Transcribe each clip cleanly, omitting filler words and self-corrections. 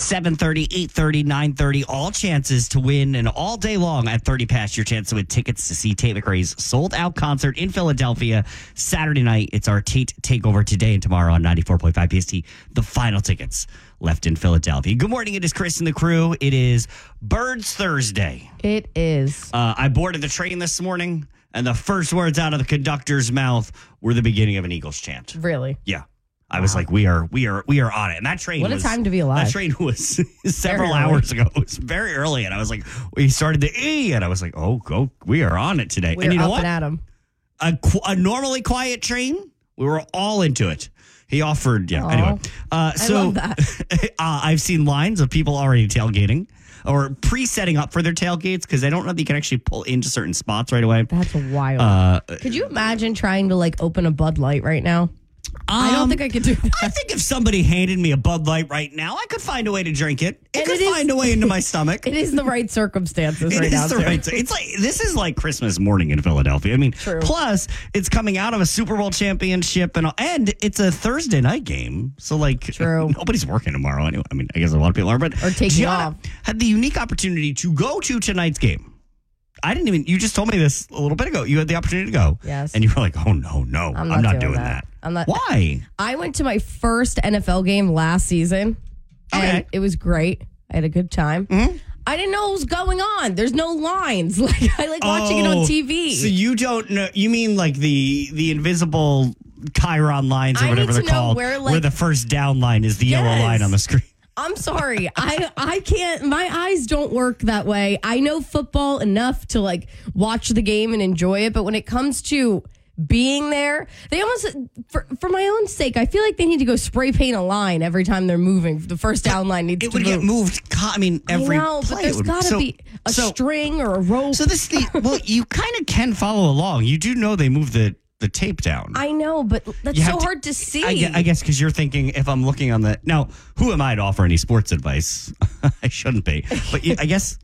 7:30, 8:30, 9:30, all chances to win, and all day long at 30 past, your chance to win tickets to see Tate McRae's sold-out concert in Philadelphia Saturday night. It's our Tate Takeover today and tomorrow on 94.5 PST. The final tickets left in Philadelphia. Good morning. It is Chris and the crew. It is Birds Thursday. It is. I boarded the train this morning, and the first words out of the conductor's mouth were the beginning of an Eagles chant. Really? Yeah. I was like, we are on it. And that train What a time to be alive. That train was several hours ago. It was very early. And I was like, we started the E. And I was like, oh, we are on it today. We're and you know up what? and at 'em. A normally quiet train, we were all into it. He offered, yeah. Aww. Anyway. I love that. I've seen lines of people already tailgating or pre-setting up for their tailgates because I don't know that you can actually pull into certain spots right away. That's wild. Could you imagine trying to open a Bud Light right now? I don't think I could do that. I think if somebody handed me a Bud Light right now, I could find a way to drink it. It could find a way into my stomach. It is the right circumstances It right now. is the right. It's like this is like Christmas morning in Philadelphia. I mean, True. Plus it's coming out of a Super Bowl championship and it's a Thursday night game. So True. Nobody's working tomorrow anyway. I mean, I guess a lot of people are, but Or taking Gianna off. had the unique opportunity to go to tonight's game. You just told me this a little bit ago. You had the opportunity to go. Yes. And you were like, oh, no, I'm not doing that. I'm not. Why? I went to my first NFL game last season. Okay. And it was great. I had a good time. Mm-hmm. I didn't know what was going on. There's no lines. I like watching it on TV. So you don't know, you mean like the invisible Chiron lines or I whatever need they're to know called, where the first down line is the yellow Yes. line on the screen. I'm sorry. I can't. My eyes don't work that way. I know football enough to watch the game and enjoy it, but when it comes to being there, they almost for my own sake, I feel like they need to go spray paint a line every time they're moving. The first down line needs It to would get moved. I mean, every I know, play but there's got got to be a string or a rope. So this you kind of can follow along. You do know they move the tape down. I know, but that's so hard to see. I guess because you're thinking if I'm looking on the now, who am I to offer any sports advice? I shouldn't be, but I guess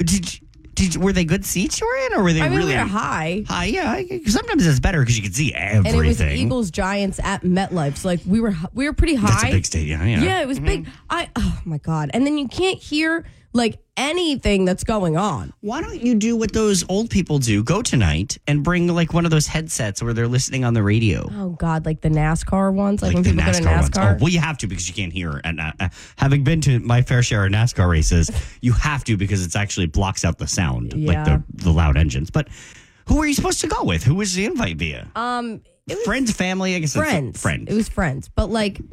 were they good seats you were in, or were they really we were high? High, yeah. Sometimes it's better because you can see everything. And it was Eagles Giants at MetLife, so we were pretty high. That's a big stadium. Yeah, it was big. Oh my god! And then you can't hear anything that's going on. Why don't you do what those old people do? Go tonight and bring one of those headsets where they're listening on the radio. Oh God, like the NASCAR ones, when the people go to ones. NASCAR. Oh, well, you have to because you can't hear. And having been to my fair share of NASCAR races, you have to because it actually blocks out the sound, Yeah. the loud engines. But who were you supposed to go with? Who was the invite via? It was Friends, family. I guess friends. It's friends. It was friends. But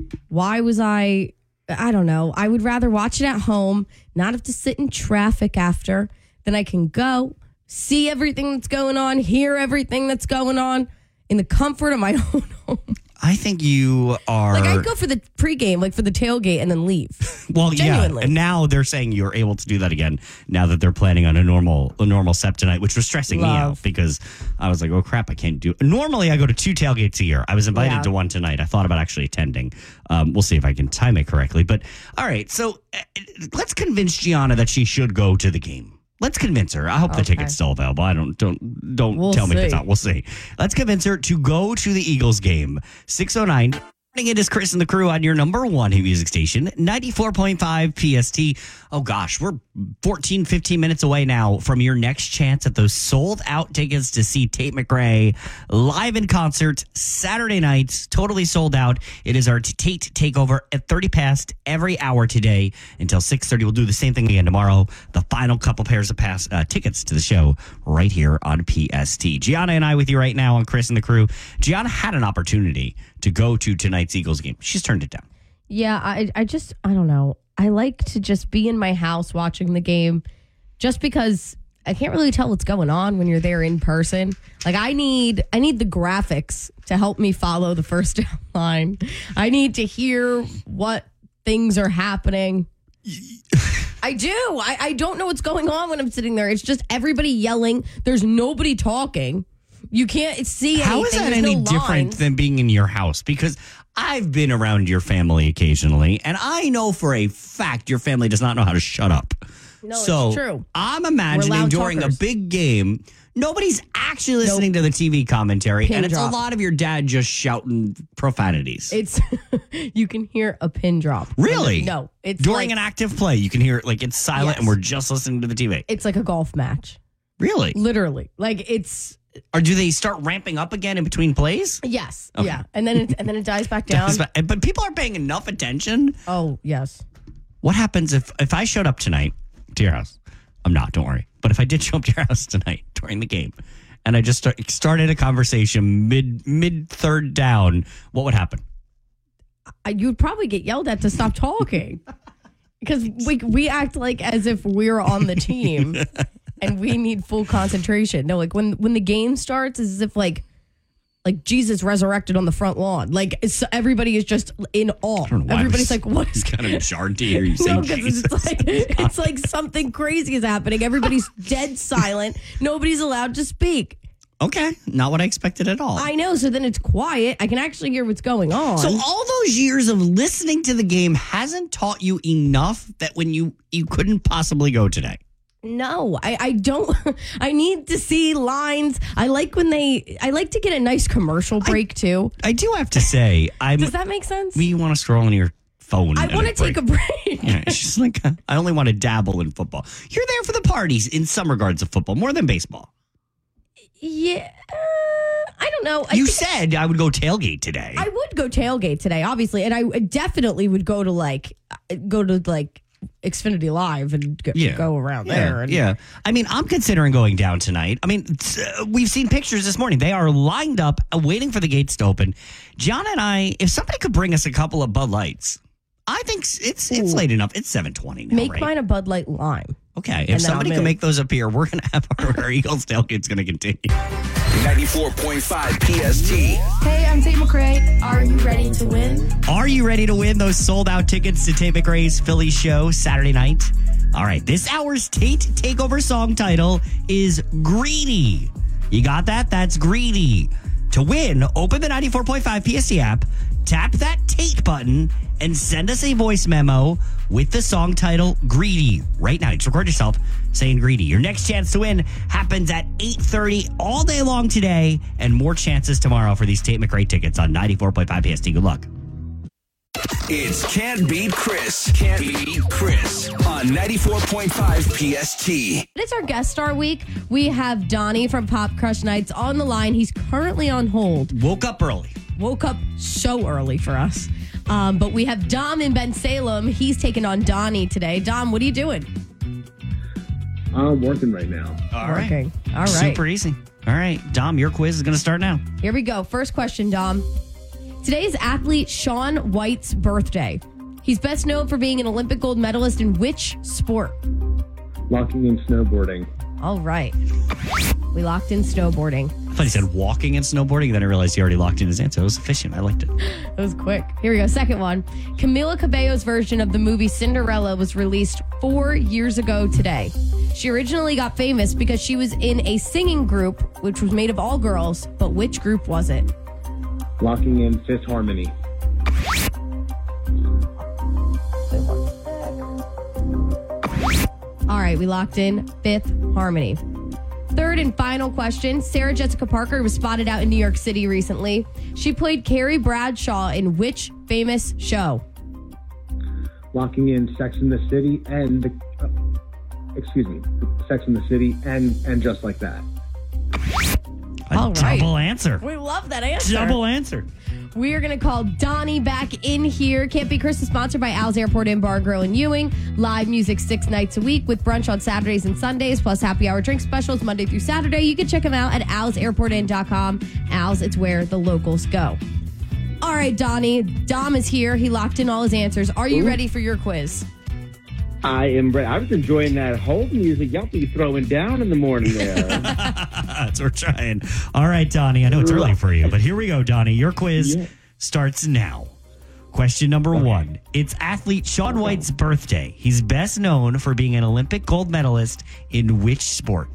why was I don't know. I would rather watch it at home, not have to sit in traffic after. Then I can go see everything that's going on, hear everything that's going on in the comfort of my own home. I think you are. I'd go for the pregame, for the tailgate, and then leave. Well, Genuinely. yeah. And now they're saying you're able to do that again. Now that they're planning on a normal SEP tonight, which was stressing me out because I was like, oh crap, I can't do. Normally, I go to 2 tailgates a year. I was invited to one tonight. I thought about actually attending. We'll see if I can time it correctly. But all right, so let's convince Gianna that she should go to the game. Let's convince her. I hope the ticket's still available. I don't We'll tell me if see. it's not. We'll see. Let's convince her to go to the Eagles game. 6:09. It is Chris and the crew on your number one hit music station, 94.5 PST. Oh gosh, we're 14, 15 minutes away now from your next chance at those sold out tickets to see Tate McRae live in concert Saturday night, totally sold out. It is our Tate Takeover at 30 past every hour today until 6:30. We'll do the same thing again tomorrow. The final couple pairs of tickets to the show right here on PST. Gianna and I with you right now on Chris and the crew. Gianna had an opportunity to go to tonight's Eagles game. She's turned it down. Yeah, I don't know. I like to just be in my house watching the game just because I can't really tell what's going on when you're there in person. I need the graphics to help me follow the first down line. I need to hear what things are happening. I do. I don't know what's going on when I'm sitting there. It's just everybody yelling. There's nobody talking. You can't see anything. How is that There's any no different lines. than being in your house? Because I've been around your family occasionally, and I know for a fact your family does not know how to shut up. No, so it's true. I'm We're imagining loud during talkers. a big game, Nobody's actually listening to the TV commentary, Pin and it's drop. a lot of your dad just shouting profanities. It's you can hear a pin drop. Really? No, it's During like, an active play, you can hear it like it's silent, Yes. and we're just listening to the TV. it's like a golf match. Really? Literally, like it's Or do they start ramping up again in between plays? yes, Okay. yeah, and then it dies back down. But people are paying enough attention. Oh yes, What happens if I showed up tonight to your house? I'm not, don't worry. But if I did show up to your house tonight during the game and I just started a conversation mid third down, what would happen? you'd probably get yelled at to stop talking because we act like as if we're on the team and we need full concentration. No, like when the game starts, it's as if like Jesus resurrected on the front lawn. Like everybody is just in awe. don't know why Everybody's I'm like, "What is?" Kind of jarred to hear you say No, because Jesus. it's like something crazy is happening. Everybody's dead silent. Nobody's allowed to speak. Okay, not what I expected at all. I know. So then it's quiet. I can actually hear what's going on. So all those years of listening to the game hasn't taught you enough that when you couldn't possibly go today. No, I don't. I need to see lines. I like to get a nice commercial break too. I do have to say, Does that make sense? you want to scroll on your phone. I at want to take a break. Yeah, it's just like, I only want to dabble in football. You're there for the parties in some regards of football, more than baseball. Yeah, I don't know. You said I would go tailgate today. I would go tailgate today, obviously, and I definitely would go to Xfinity Live and go around there. And yeah. I mean, I'm considering going down tonight. I mean, we've seen pictures this morning. They are lined up, waiting for the gates to open. John and I, if somebody could bring us a couple of Bud Lights, I think it's late enough. It's 7:20 now, Make right? mine a Bud Light Lime. Okay, And if then somebody I'm can in. make those appear, we're going to have our Eagles tailgate's going to continue. 94.5 PST. Hey, I'm Tate McRae. Are you ready to win? Are you ready to win those sold-out tickets to Tate McRae's Philly show Saturday night? All right, this hour's Tate Takeover song title is Greedy. You got that? That's Greedy. To win, open the 94.5 PST app, tap that Tate button, and send us a voice memo with the song title Greedy right now. Just record yourself saying Greedy. Your next chance to win happens at 8:30 all day long today, and more chances tomorrow for these Tate McRae tickets on 94.5 PST. Good luck. It's Can't Beat Chris. Can't Beat Chris on 94.5 PST. It's our guest star week. We have Donnie from Pop Crush Nights on the line. He's currently on hold. Woke up early. Woke up so early for us. But we have Dom in Ben Salem. He's taking on Donnie today. Dom, what are you doing? I'm working right now. All Working. All right. Super easy. All right. Dom, your quiz is going to start now. Here we go. First question, Dom. Today is athlete Shaun White's birthday. He's best known for being an Olympic gold medalist in which sport? Locking in snowboarding. All right. We locked in snowboarding. I thought he said walking and snowboarding, then I realized he already locked in his answer. It was efficient. I liked it. That was quick. Here we go. Second one. Camila Cabello's version of the movie Cinderella was released 4 years ago today. She originally got famous because she was in a singing group, which was made of all girls, but which group was it? Locking in Fifth Harmony. All right, we locked in Fifth Harmony. Third and final question. Sarah Jessica Parker was spotted out in New York City recently. She played Carrie Bradshaw in which famous show? Locking in Sex in the City and Sex in the City and Just Like That. All right. Double answer. We love that answer. Double answer. We are going to call Donnie back in here. Can't Be Chris is sponsored by Al's Airport Inn Bar and Grill in Ewing. Live music 6 nights a week with brunch on Saturdays and Sundays, plus happy hour drink specials Monday through Saturday. You can check them out at alsairportinn.com. Al's, it's where the locals go. All right, Donnie. Dom is here. He locked in all his answers. Are you ready for your quiz? I am ready. I was enjoying that hold music y'all be throwing down in the morning there. That's what we're trying. All right, Donnie. I know it's early for you, but here we go, Donnie. Your quiz starts now. Question number 1. It's athlete Shaun White's birthday. He's best known for being an Olympic gold medalist in which sport?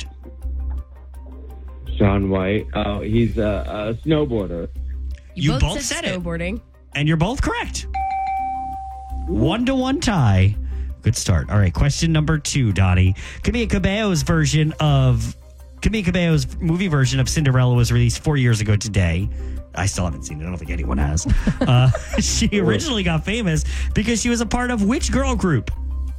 Shaun White. Oh, he's a snowboarder. You both said it. snowboarding. And you're both correct. 1-1 tie. Good start. All right, question number 2, Donnie. Camila Cabello's version of Camila Cabello's movie version of Cinderella was released 4 years ago today. I still haven't seen it. I don't think anyone has. She originally got famous because she was a part of which girl group?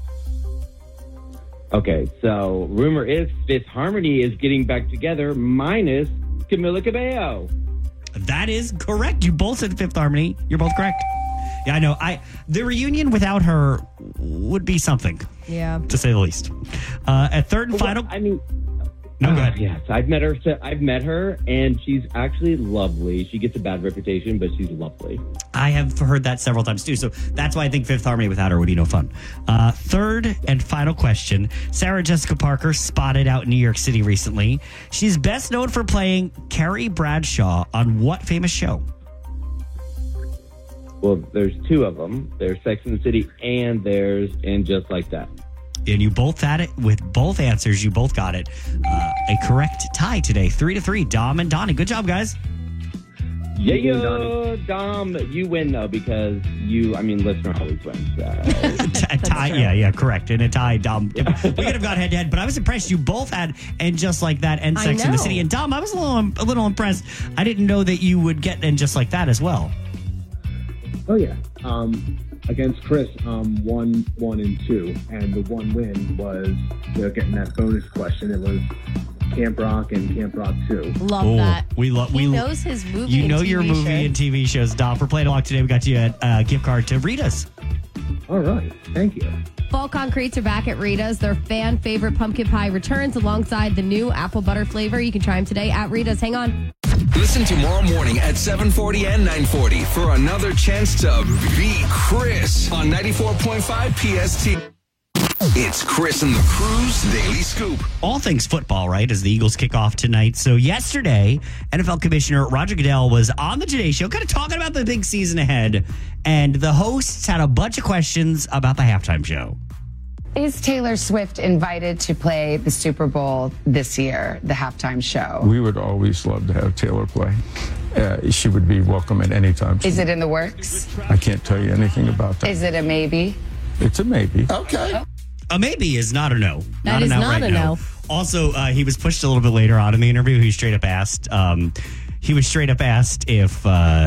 Okay, so rumor is Fifth Harmony is getting back together minus Camila Cabello. That is correct. You both said Fifth Harmony. You're both correct. Yeah, I know. The reunion without her would be something, Yeah. to say the least. At third and final. No, go ahead. Yes, I've met her, and she's actually lovely. She gets a bad reputation, but she's lovely. I have heard that several times too, so that's why I think Fifth Harmony without her would be no fun. Third and final question. Sarah Jessica Parker spotted out in New York City recently. She's best known for playing Carrie Bradshaw on what famous show? Well, there's two of them. There's Sex and the City, and there's And Just Like That. And you both had it with both answers. You both got it. A correct tie today, 3-3. Dom and Donnie. Good job, guys. Yeah, Dom, you win though because listener always wins. A tie, yeah, correct. And a tie, Dom. We could have gone head to head, but I was impressed. You both had And Just Like That and Sex and the City. And Dom, I was a little impressed. I didn't know that you would get And Just Like That as well. Oh yeah. Against Chris, 1, 1, and 2, and the one win was getting that bonus question. It was Camp Rock and Camp Rock 2. Love that. He knows his movie. You know and TV your movie shows. and TV shows, Dom. For playing along today, we got you a gift card to Rita's. All right, thank you. Fall Concretes are back at Rita's. Their fan favorite pumpkin pie returns alongside the new apple butter flavor. You can try them today at Rita's. Hang on. Listen tomorrow morning at 7:40 and 9:40 for another chance to beat Chris on 94.5 PST. It's Chris and the Crew's Daily Scoop. All things football, right, as the Eagles kick off tonight. So yesterday, NFL Commissioner Roger Goodell was on the Today Show kind of talking about the big season ahead, and the hosts had a bunch of questions about the halftime show. Is Taylor Swift invited to play the Super Bowl this year, the halftime show? We would always love to have Taylor play. She would be welcome at any time. Is it in the works? I can't tell you anything about that. Is it a maybe? It's a maybe. Okay. A maybe is not a no. That is not a no. Also, he was pushed a little bit later on in the interview. He straight up asked. He was straight up asked if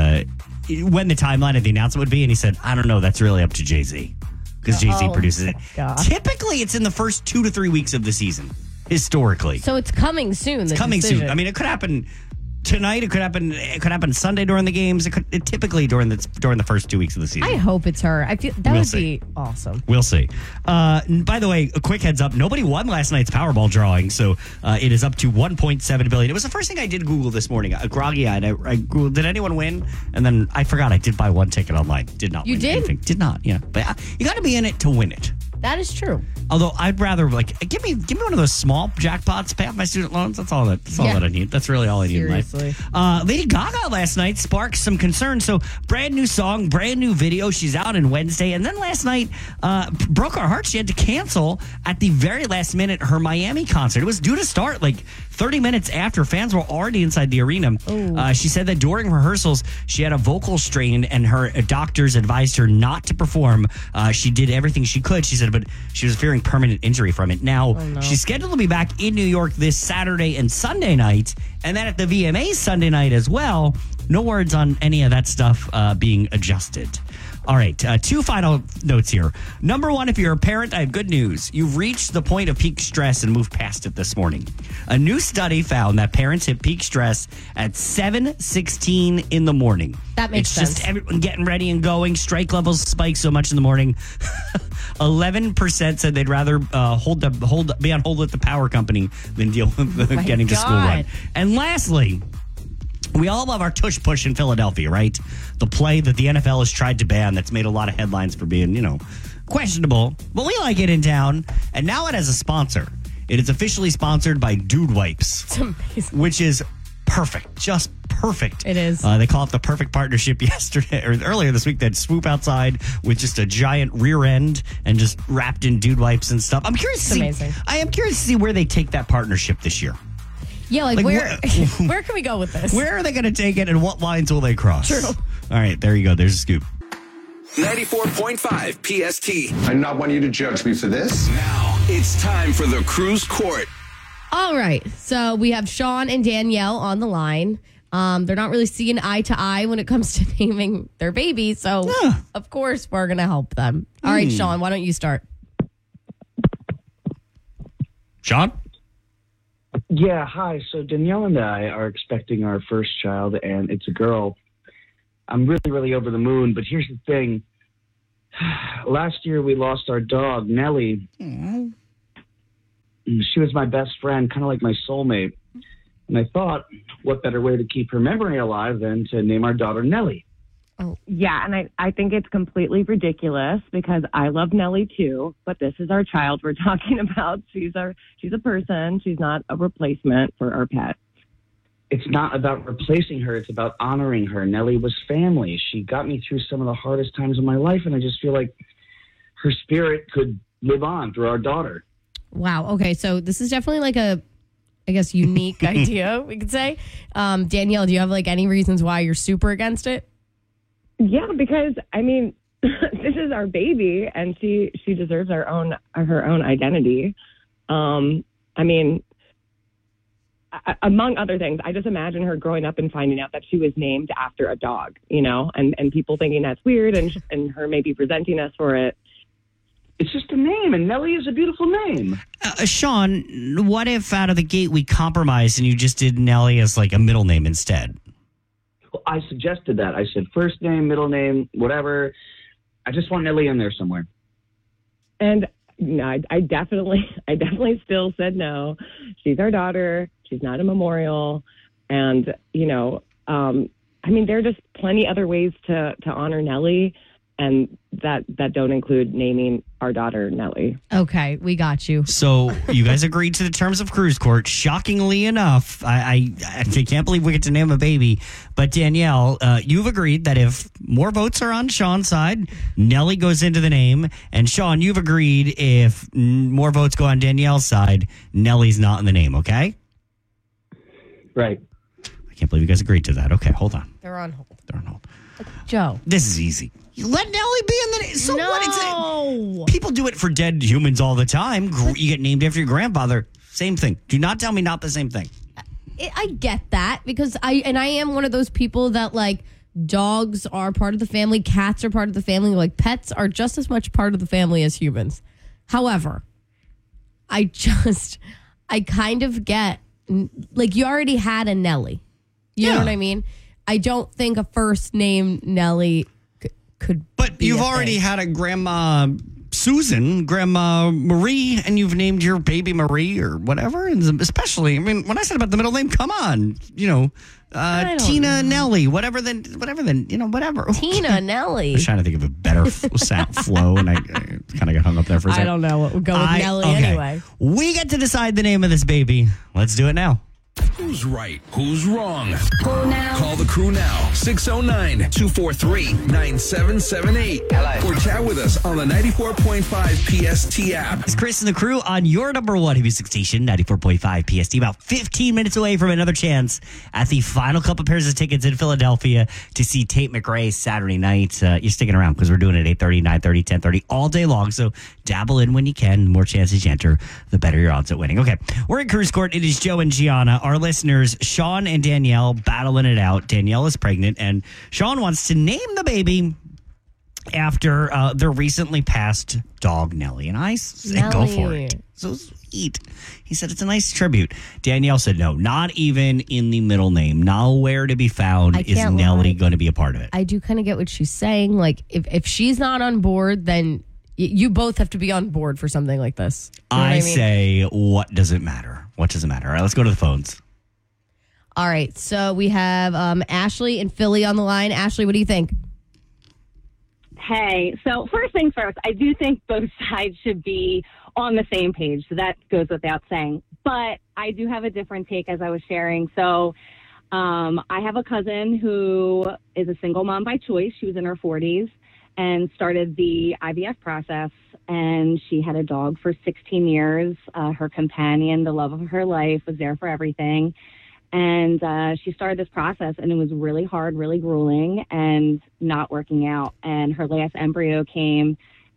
when the timeline of the announcement would be, and he said, "I don't know. That's really up to Jay-Z because Jay-Z produces it. God. Typically, it's in the first 2 to 3 weeks of the season. Historically, So it's coming soon. it's coming soon. I mean, it could happen tonight. It could happen Sunday during the games. It typically during the first 2 weeks of the season. I hope it's her. I feel that We'll would see. be awesome. We'll see. By the way, a quick heads up. Nobody won last night's Powerball drawing, so it is up to $1.7 billion. It was the first thing I did Google this morning. Groggy-eyed. I Googled, did anyone win? And then I forgot I did buy one ticket online. Did not You win did? anything. Did not, yeah. But you got to be in it to win it. That is true. Although I'd rather give me one of those small jackpots, pay off my student loans. That's all that I need. That's really all I need Seriously. in life. Lady Gaga last night sparked some concern. So brand new song, brand new video. She's out on Wednesday, and then last night broke our hearts. She had to cancel at the very last minute her Miami concert. It was due to start like 30 minutes after fans were already inside the arena. She said that during rehearsals she had a vocal strain, and her doctors advised her not to perform. She did everything she could. She said, but she was fearing permanent injury from it. Now, she's scheduled to be back in New York this Saturday and Sunday night, and then at the VMAs Sunday night as well. No words on any of that stuff being adjusted. All right, 2 final notes here. Number 1, if you're a parent, I have good news. You've reached the point of peak stress and moved past it this morning. A new study found that parents hit peak stress at 7:16 in the morning. That makes sense. It's just everyone getting ready and going. Strike levels spike so much in the morning. 11% said they'd rather be on hold at the power company than deal with getting to school run. And lastly, we all love our tush push in Philadelphia, right? The play that the NFL has tried to ban that's made a lot of headlines for being, questionable. But we like it in town. And now it has a sponsor. It is officially sponsored by Dude Wipes. It's amazing. Which is perfect. Just perfect. It is. They call it the perfect partnership yesterday or earlier this week. They'd swoop outside with just a giant rear end and just wrapped in Dude Wipes and stuff. I'm curious to see. Amazing. I am curious to see where they take that partnership this year. Yeah, like where what- where can we go with this? Where are they going to take it, and what lines will they cross? True. All right, there you go. There's a scoop. 94.5 PST. I do not want you to judge me for this. Now it's time for the Cruise Court. All right. So we have Sean and Danielle on the line. They're not really seeing eye to eye when it comes to naming their baby. So, of course, we're going to help them. All right, Sean, why don't you start? Sean? Yeah, hi. So Danielle and I are expecting our first child, and it's a girl. I'm really, really over the moon, but here's the thing. Last year, we lost our dog, Nellie. Aww. She was my best friend, kind of like my soulmate. And I thought, what better way to keep her memory alive than to name our daughter Nellie? Oh, yeah, and I think it's completely ridiculous because I love Nellie too, but this is our child we're talking about. She's a person. She's not a replacement for our pet. It's not about replacing her. It's about honoring her. Nellie was family. She got me through some of the hardest times of my life, and I just feel like her spirit could live on through our daughter. Wow. Okay, so this is definitely like a, I guess, unique idea, we could say. Danielle, do you have like any reasons why you're super against it? Yeah, because I mean, this is our baby, and she deserves her own identity. I mean, among other things, I just imagine her growing up and finding out that she was named after a dog, and people thinking that's weird, and her maybe resenting us for it. It's just a name, and Nellie is a beautiful name. Sean, what if out of the gate we compromised and you just did Nellie as like a middle name instead? Well, I suggested that. I said first name, middle name, whatever. I just want Nellie in there somewhere. And no, I definitely still said no. She's our daughter. She's not a memorial. And, I mean, there are just plenty other ways to honor Nellie, and that don't include naming our daughter Nellie. Okay, we got you. So you guys agreed to the terms of cruise court. Shockingly enough, I can't believe we get to name a baby. But Danielle, you've agreed that if more votes are on Sean's side, Nellie goes into the name. And Sean, you've agreed if more votes go on Danielle's side, Nellie's not in the name, okay? Right. I can't believe you guys agreed to that. Okay, hold on. They're on hold. They're on hold. Joe. This is easy. You let Nellie be in the name. So No. what? People do it for dead humans all the time. You get named after your grandfather. Same thing. Do not tell me not the same thing. I get that because I am one of those people that like dogs are part of the family, cats are part of the family, like pets are just as much part of the family as humans. However, I kind of get, like, you already had a Nellie. You know what I mean? I don't think a first name Nellie could But be you've a already thing. had a Grandma Susan, Grandma Marie, and you've named your baby Marie or whatever. And especially, I mean, when I said about the middle name, come on, Tina, Nellie, whatever. Whatever. Tina Nellie. I was trying to think of a better flow, and I kind of got hung up there for a I second. don't know what would go with Nellie anyway. We get to decide the name of this baby. Let's do it now. Who's right? Who's wrong? Call the crew now. 609-243-9778. Or chat with us on the 94.5 PST app. It's Chris and the crew on your number one music station, 94.5 PST. About 15 minutes away from another chance at the final couple pairs of tickets in Philadelphia to see Tate McRae Saturday night. You're sticking around because we're doing it 8:30, 9:30, 10:30 all day long. So dabble in when you can. The more chances you enter, the better your odds at winning. Okay, we're in cruise court. It is Joe and Gianna. Our listeners, Sean and Danielle, battling it out. Danielle is pregnant, and Sean wants to name the baby after their recently passed dog, Nellie. And I said, go for it. So sweet. He said it's a nice tribute. Danielle said no, not even in the middle name. Nowhere to be found is Nellie going to be a part of it. I do kind of get what she's saying. Like, if she's not on board, then you both have to be on board for something like this. You know what I mean? Say, what does it matter? What does it matter? All right, let's go to the phones. All right, so we have Ashley and Philly on the line. Ashley, what do you think? Hey, so first things first, I do think both sides should be on the same page. So that goes without saying. But I do have a different take, as I was sharing. So I have a cousin who is a single mom by choice. She was in her 40s and started the IVF process. And she had a dog for 16 years. Her companion, the love of her life, was there for everything. And she started this process, and it was really hard, really grueling, and not working out. And her last embryo came,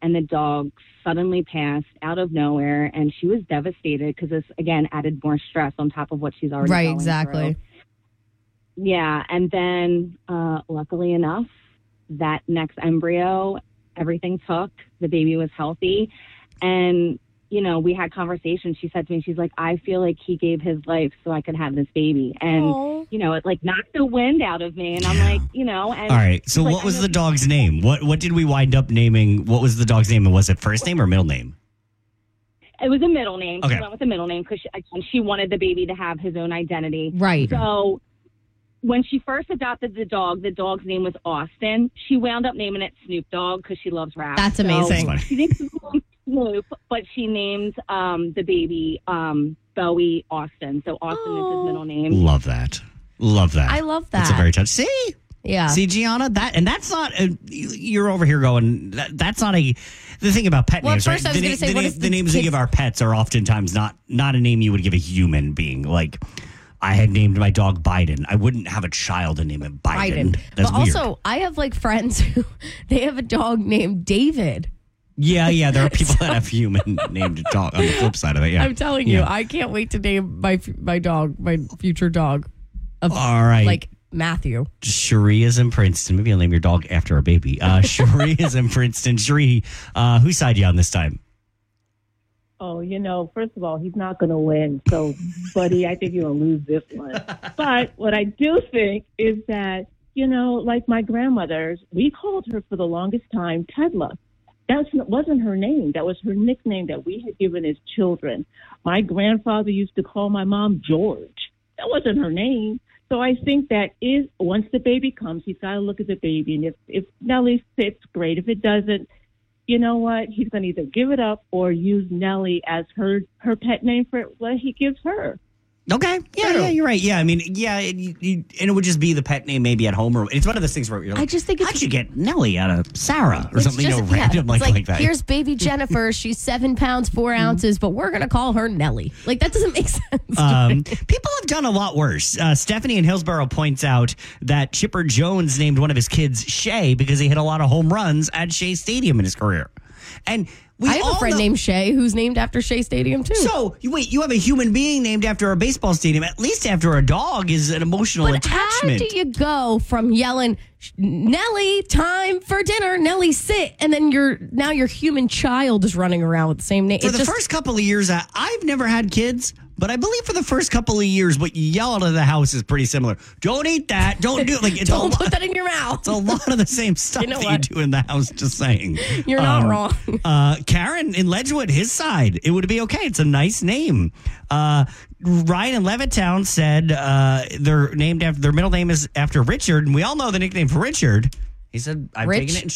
and the dog suddenly passed out of nowhere, and she was devastated because this, again, added more stress on top of what she's already Right, going exactly. through. Yeah, and then luckily enough, that next embryo, everything took. The baby was healthy, and you know, we had conversations. She said to me, she's like, I feel like he gave his life so I could have this baby. And, Aww. you know, it like knocked the wind out of me. And I'm like, you know. And All right. So she's like, what was the dog's name? What did we wind up naming? What was the dog's name? And was it first name or middle name? It was a middle name. Okay. She went with a middle name because she wanted the baby to have his own identity. Right. So when she first adopted the dog's name was Austin. She wound up naming it Snoop Dogg because she loves rap. That's amazing. That's She thinks it's Snoop, but she named the baby Bowie Austin. So Austin is his middle name. Love that. Love that. I love that. That's a very touch. See? Yeah. See, Gianna, that's not, you're over here going, that's not the thing about pet Well, names, at first right? I was gonna say, what if the the names we kids- give our pets are oftentimes not a name you would give a human being. Like, I had named my dog Biden. I wouldn't have a child and name him Biden. That's but weird. also, I have like friends who they have a dog named David. Yeah, there are people that have human named dog on the flip side of it. Yeah. I'm telling you, Yeah. I can't wait to name my dog, my future dog. All right. Like Matthew. Cherie is in Princeton. Maybe I'll name your dog after a baby. Cherie is in Princeton. Cherie, whose side you on this time? Oh, you know, first of all, he's not going to win. So, buddy, I think you're going to lose this one. But what I do think is that, you know, like my grandmother's, we called her for the longest time Tedla. That wasn't her name. That was her nickname that we had given as children. My grandfather used to call my mom George. That wasn't her name. So I think that once the baby comes, he's got to look at the baby. And if Nellie fits, great. If it doesn't, you know what? He's going to either give it up or use Nellie as her pet name for what he gives her. Okay. Yeah, you're right. Yeah, I mean, yeah, and it would just be the pet name maybe at home. Or it's one of those things where you're like, I just think how'd you get Nellie out of Sarah or something random it's like that? Here's baby Jennifer. She's 7 pounds, 4 ounces, but we're going to call her Nellie. Like, that doesn't make sense. People have done a lot worse. Stephanie in Hillsborough points out that Chipper Jones named one of his kids Shay because he hit a lot of home runs at Shea Stadium in his career. And I have a friend named Shay who's named after Shea Stadium, too. So, you have a human being named after a baseball stadium. At least after a dog is an emotional attachment. How do you go from yelling, Nellie, time for dinner, Nellie, sit, and then your human child is running around with the same name? For the first couple of years, I've never had kids, but I believe for the first couple of years, what you yell out of the house is pretty similar. Don't eat that. Don't do it. Like, don't put that in your mouth. It's a lot of the same stuff that you do in the house, just saying. You're not wrong. Karen in Ledgewood, his side, it would be okay. It's a nice name. Ryan in Levittown said they're named after, their middle name is after Richard, and we all know the nickname for Richard. He said, I've taken it in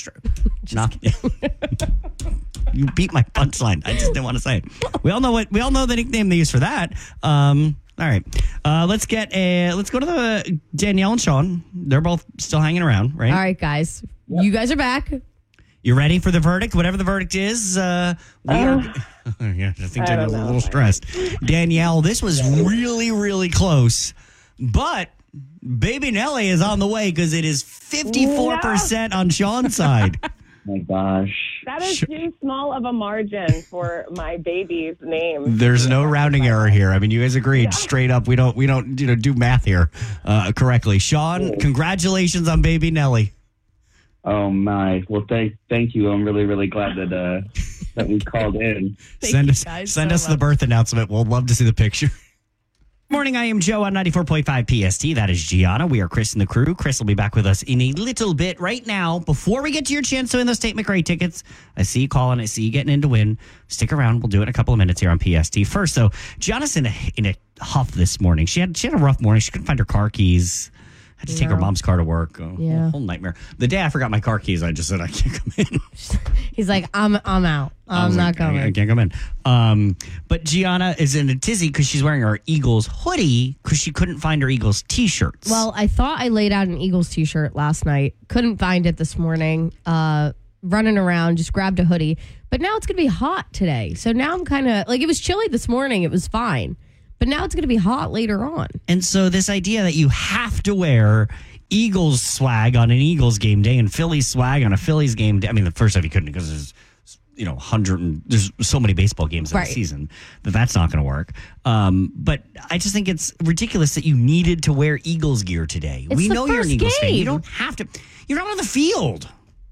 You beat my punchline. I just didn't want to say it. We all know the nickname they use for that. All right. Let's go to the Danielle and Sean. They're both still hanging around, right? All right, guys. You guys are back. You ready for the verdict? Whatever the verdict is, we are. Yeah, I think Danielle's a little stressed. Danielle, this was really, really close, but baby Nellie is on the way because it is 54% on Sean's side. My gosh. That is too small of a margin for my baby's name. There's no rounding error here. I mean, you guys agreed straight up. We don't do math here correctly. Sean, congratulations on baby Nellie. Oh my! Well, thank you. I'm really, really glad that we called in. Send us the birth announcement. We'll love to see the picture. Morning, I am Joe on 94.5 PST. That is Gianna. We are Chris and the crew. Chris will be back with us in a little bit. Right now, before we get to your chance to win those Tate McRae tickets, I see you calling. I see you getting in to win. Stick around. We'll do it in a couple of minutes here on PST. First, though, Gianna's in a huff this morning. She had a rough morning. She couldn't find her car keys. Had to take her mom's car to work. A whole nightmare. The day I forgot my car keys, I just said I can't come in. He's like, I'm out. I'm not coming. I can't come in. But Gianna is in a tizzy because she's wearing her Eagles hoodie because she couldn't find her Eagles t-shirts. Well, I thought I laid out an Eagles t-shirt last night. Couldn't find it this morning. Running around, just grabbed a hoodie. But now it's going to be hot today. So now I'm kind of like, it was chilly this morning. It was fine. But now it's going to be hot later on. And so this idea that you have to wear Eagles swag on an Eagles game day and Phillies swag on a Phillies game day. I mean, the first time you couldn't because it was there's so many baseball games in the season that's not going to work. But I just think it's ridiculous that you needed to wear Eagles gear today. We know you're an Eagles fan. You don't have to. You're not on the field.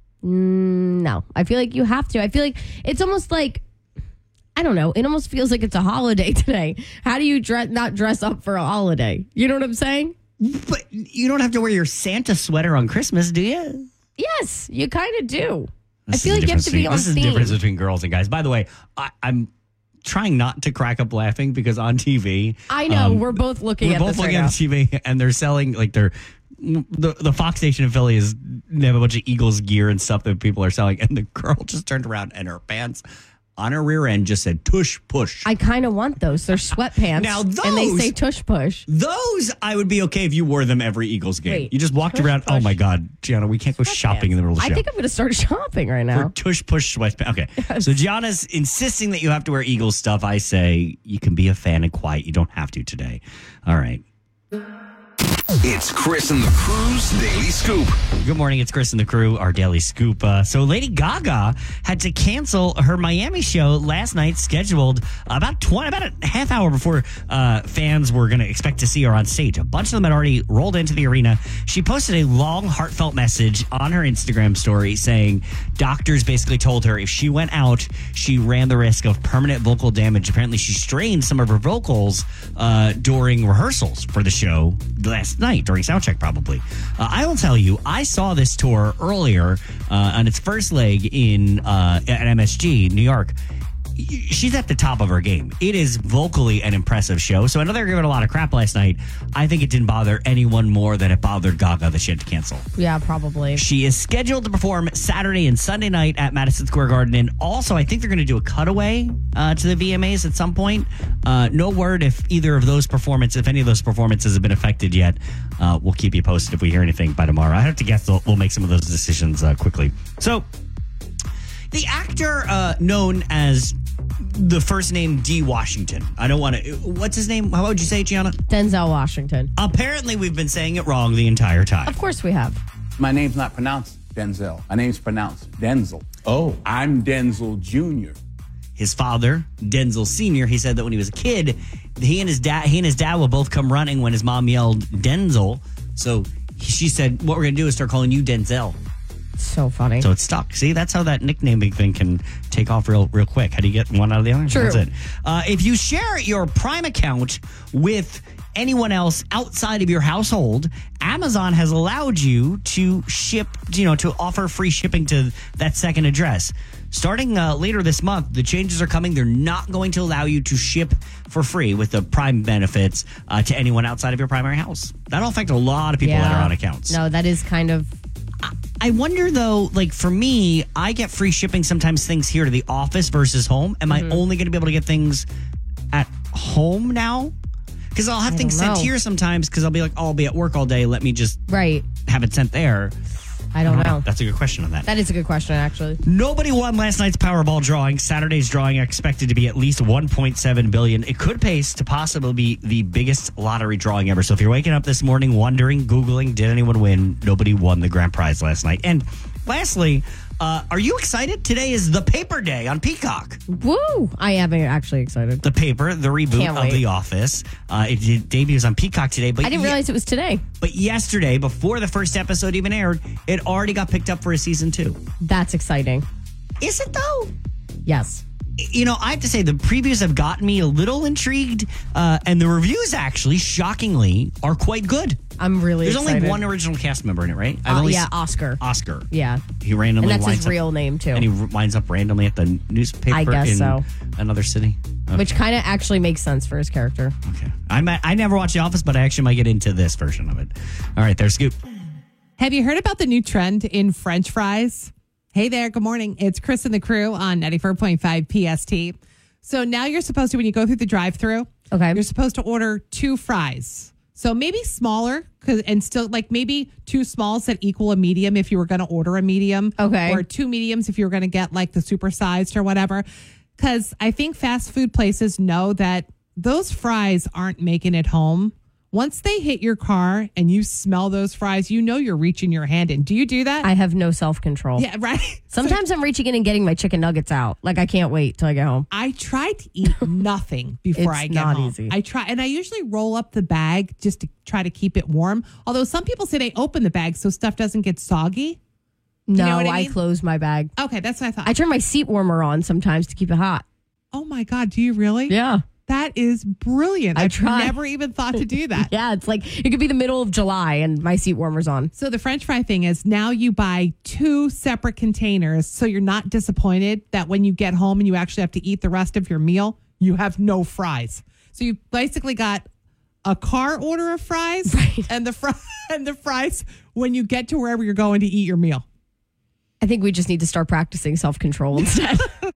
No, I feel like you have to. I feel like it's almost like, I don't know. It almost feels like it's a holiday today. How do you not dress up for a holiday? You know what I'm saying? But you don't have to wear your Santa sweater on Christmas, do you? Yes, you kind of do. I feel like you have to be on This is the difference between girls and guys. By the way, I'm trying not to crack up laughing because on TV, I know we're both looking at this right now. TV, and they're selling like the Fox station in Philly they have a bunch of Eagles gear and stuff that people are selling, and the girl just turned around and her pants on her rear end just said tush push. I kind of want those. They're sweatpants. Now those, and they say tush push. Those I would be okay if you wore them every Eagles game. Wait, you just walked around. push. Oh my God, Gianna, we can't go shopping in the middle of the show. I think I'm going to start shopping right now. For tush push sweatpants. Okay, so Gianna's insisting that you have to wear Eagles stuff. I say you can be a fan and quiet. You don't have to today. All right. It's Chris and the Crew's Daily Scoop. Good morning. It's Chris and the Crew, our Daily Scoop. So Lady Gaga had to cancel her Miami show last night, scheduled about a half hour before fans were going to expect to see her on stage. A bunch of them had already rolled into the arena. She posted a long, heartfelt message on her Instagram story saying doctors basically told her if she went out, she ran the risk of permanent vocal damage. Apparently, she strained some of her vocals during rehearsals for the show last night, during soundcheck probably. I will tell you, I saw this tour earlier on its first leg at MSG, New York. She's at the top of her game. It is vocally an impressive show. So I know they're giving a lot of crap last night. I think it didn't bother anyone more than it bothered Gaga that she had to cancel. Yeah, probably. She is scheduled to perform Saturday and Sunday night at Madison Square Garden. And also, I think they're going to do a cutaway to the VMAs at some point. No word if any of those performances have been affected yet. We'll keep you posted if we hear anything by tomorrow. I have to guess we'll make some of those decisions quickly. So, the actor known as the first name D. Washington. I don't want to. What's his name? How would you say it, Gianna? Denzel Washington. Apparently, we've been saying it wrong the entire time. Of course we have. My name's not pronounced Denzel. My name's pronounced Denzel. Oh. I'm Denzel Jr. His father, Denzel Sr., he said that when he was a kid, he and his dad would both come running when his mom yelled Denzel. So she said, what we're going to do is start calling you Denzel. So funny. So it's stuck. See, that's how that nicknaming thing can take off real quick. How do you get one out of the other? True. That's it. If you share your Prime account with anyone else outside of your household, Amazon has allowed you to ship, to offer free shipping to that second address. Starting later this month, the changes are coming. They're not going to allow you to ship for free with the Prime benefits to anyone outside of your primary house. That'll affect a lot of people that are on accounts. No, that is kind of... I wonder, though, like for me, I get free shipping sometimes things here to the office versus home. Am I only going to be able to get things at home now? Because I'll have things sent here sometimes because I'll be like, oh, I'll be at work all day. Let me just have it sent there. I don't know. That's a good question on that. That is a good question, actually. Nobody won last night's Powerball drawing. Saturday's drawing expected to be at least $1.7 billion. It could pace to possibly be the biggest lottery drawing ever. So if you're waking up this morning wondering, Googling, did anyone win? Nobody won the grand prize last night. And lastly, are you excited? Today is The Paper Day on Peacock. Woo! I am actually excited. The Paper, the reboot of The Office. It debuts on Peacock today. But I didn't realize it was today. But yesterday, before the first episode even aired, it already got picked up for a season 2. That's exciting. Is it, though? Yes. I have to say, the previews have gotten me a little intrigued, and the reviews actually, shockingly, are quite good. I'm really There's excited. only one original cast member in it, right? Oscar. Oscar. Yeah. He randomly and that's winds his real name, too. And he winds up randomly at the newspaper I guess so. Another city. Okay. Which kind of actually makes sense for his character. Okay. I never watched The Office, but I actually might get into this version of it. All right, there's Scoop. Have you heard about the new trend in French fries? Hey there, good morning. It's Chris and the Crew on 94.5 PST. So now you're supposed to, when you go through the drive-thru, you're supposed to order 2 fries. So maybe smaller, and still like maybe 2 smalls that equal a medium if you were going to order a medium. Okay. Or 2 mediums if you were going to get like the supersized or whatever. Because I think fast food places know that those fries aren't making it home Once they hit your car and you smell those fries, you know you're reaching your hand in. Do you do that? I have no self-control. Yeah, right. Sometimes I'm reaching in and getting my chicken nuggets out. Like, I can't wait till I get home. I try to eat nothing before I get home. Easy. I try, and I usually roll up the bag just to try to keep it warm. Although some people say they open the bag so stuff doesn't get soggy. No, you know what I mean? close my bag. Okay, that's what I thought. I turn my seat warmer on sometimes to keep it hot. Oh my God, do you really? Yeah. That is brilliant. I've never even thought to do that. Yeah, it's like it could be the middle of July and my seat warmer's on. So the French fry thing is now you buy 2 separate containers so you're not disappointed that when you get home and you actually have to eat the rest of your meal, you have no fries. So you basically got a car order of fries and the fries when you get to wherever you're going to eat your meal. I think we just need to start practicing self-control instead.